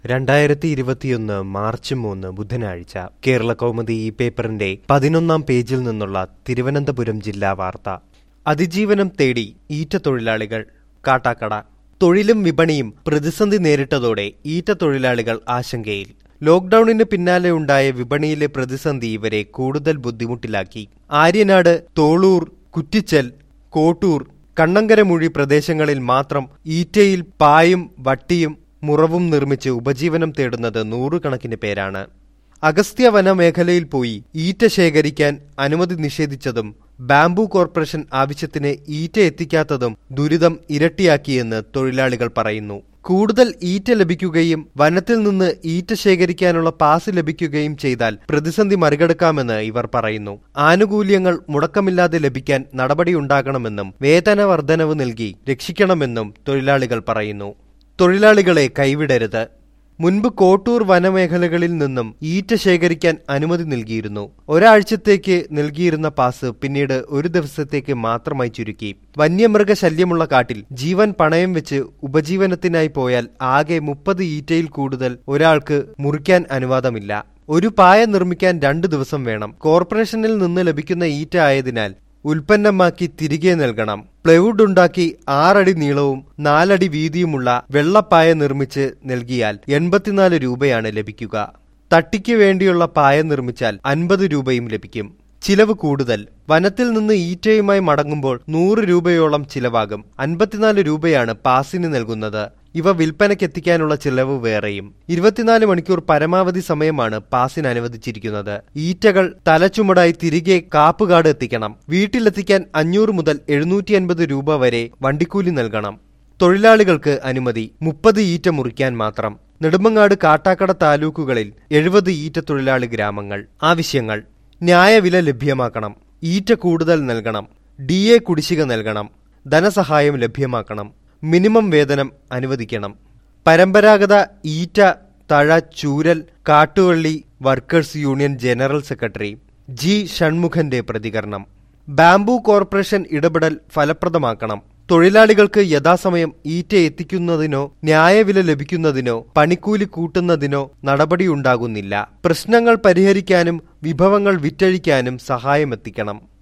2021 March 3 ബുധനാഴ്ച കേരള കൗമുദി ഈ പേപ്പറിന്റെ 11-ാം പേജിൽ നിന്നുള്ള തിരുവനന്തപുരം ജില്ലാ വാർത്ത. അതിജീവനം തേടി ഈറ്റ തൊഴിലാളികൾ കാട്ടാക്കട. തൊഴിലും വിപണിയും പ്രതിസന്ധി നേരിട്ടതോടെ ഈറ്റ തൊഴിലാളികൾ ആശങ്കയിൽ. ലോക്ഡൌണിന് പിന്നാലെ ഉണ്ടായ വിപണിയിലെ പ്രതിസന്ധി ഇവരെ കൂടുതൽ ബുദ്ധിമുട്ടിലാക്കി. ആര്യനാട്, തോളൂർ, കുറ്റിച്ചൽ, കോട്ടൂർ, കണ്ണങ്കരമൂഴി പ്രദേശങ്ങളിൽ മാത്രം ഈറ്റയിൽ പായും വട്ടിയും മുറവും നിർമ്മിച്ച് ഉപജീവനം തേടുന്നത് നൂറുകണക്കിന് പേരാണ്. അഗസ്ത്യ വനമേഖലയിൽ പോയി ഈറ്റ ശേഖരിക്കാൻ അനുമതി നിഷേധിച്ചതും ബാംബു കോർപ്പറേഷൻ ആവശ്യത്തിന് ഈറ്റ എത്തിക്കാത്തതും ദുരിതം ഇരട്ടിയാക്കിയെന്ന് തൊഴിലാളികൾ പറയുന്നു. കൂടുതൽ ഈറ്റ ലഭിക്കുകയും വനത്തിൽ നിന്ന് ഈറ്റ ശേഖരിക്കാനുള്ള പാസ് ലഭിക്കുകയും ചെയ്താൽ പ്രതിസന്ധി മറികടക്കാമെന്ന് ഇവർ പറയുന്നു. ആനുകൂല്യങ്ങൾ മുടക്കമില്ലാതെ ലഭിക്കാൻ നടപടിയുണ്ടാകണമെന്നും വേതന വർധനവ് നൽകി രക്ഷിക്കണമെന്നും തൊഴിലാളികൾ പറയുന്നു. തൊഴിലാളികളെ കൈവിടരുത്. മുൻപ് കോട്ടൂർ വനമേഖലകളിൽ നിന്നും ഈറ്റ ശേഖരിക്കാൻ അനുമതി നൽകിയിരുന്നു. ഒരാഴ്ചത്തേക്ക് നൽകിയിരുന്ന പാസ് പിന്നീട് ഒരു ദിവസത്തേക്ക് മാത്രമായി ചുരുക്കി. വന്യമൃഗ ശല്യമുള്ള കാട്ടിൽ ജീവൻ പണയം വെച്ച് ഉപജീവനത്തിനായി പോയാൽ ആകെ 30 ഈറ്റയിൽ കൂടുതൽ ഒരാൾക്ക് മുറിക്കാൻ അനുവാദമില്ല. ഒരു പായ നിർമ്മിക്കാൻ 2 ദിവസം വേണം. കോർപ്പറേഷനിൽ നിന്ന് ലഭിക്കുന്ന ഈറ്റ ആയതിനാൽ ഉൽപ്പന്നമാക്കി തിരികെ നൽകണം. പ്ലൈവുഡ് ഉണ്ടാക്കി 6 അടി നീളവും 4 അടി വീതിയുമുള്ള വെള്ളപ്പായ നിർമ്മിച്ച് നൽകിയാൽ 84 രൂപയാണ് ലഭിക്കുക. തട്ടിക്ക് വേണ്ടിയുള്ള പായ നിർമ്മിച്ചാൽ 50 രൂപയും ലഭിക്കും. ചിലവ് കൂടുതൽ. വനത്തിൽ നിന്ന് ഈറ്റയുമായി മടങ്ങുമ്പോൾ 100 രൂപയോളം ചിലവാകും. 54 രൂപയാണ് പാസിന് നൽകുന്നത്. ഇവ വിൽപ്പനയ്ക്കെത്തിക്കാനുള്ള ചിലവ് വേറെയും. 24 മണിക്കൂർ പരമാവധി സമയമാണ് പാസിന് അനുവദിച്ചിരിക്കുന്നത്. ഈറ്റകൾ തലച്ചുമടായി തിരികെ കാപ്പുകാട് എത്തിക്കണം. വീട്ടിലെത്തിക്കാൻ 500 മുതൽ 750 രൂപ വരെ വണ്ടിക്കൂലി നൽകണം. തൊഴിലാളികൾക്ക് അനുമതി 30 ഈറ്റ മുറിക്കാൻ മാത്രം. നെടുമങ്ങാട്, കാട്ടാക്കട താലൂക്കുകളിൽ 70 ഈറ്റ തൊഴിലാളി ഗ്രാമങ്ങൾ. ആവശ്യങ്ങൾ: ന്യായവില ലഭ്യമാക്കണം. ഈറ്റ കൂടുതൽ നൽകണം. DA കുടിശ്ശിക നൽകണം. ധനസഹായം ലഭ്യമാക്കണം. മിനിമം വേതനം അനുവദിക്കണം. പരമ്പരാഗത ഈറ്റ തഴ ചൂരൽ കാട്ടുവള്ളി workers union general secretary G ഷൺമുഖന്റെ പ്രതികരണം. ബാംബു കോർപ്പറേഷൻ ഇടപെടൽ ഫലപ്രദമാക്കണം. തൊഴിലാളികൾക്ക് യഥാസമയം ഈറ്റ എത്തിക്കുന്നതിനോ ന്യായവില ലഭിക്കുന്നതിനോ പണിക്കൂലി കൂട്ടുന്നതിനോ നടപടിയുണ്ടാകുന്നില്ല. പ്രശ്നങ്ങൾ പരിഹരിക്കാനും വിഭവങ്ങൾ വിറ്റഴിക്കാനും സഹായമെത്തിക്കണം.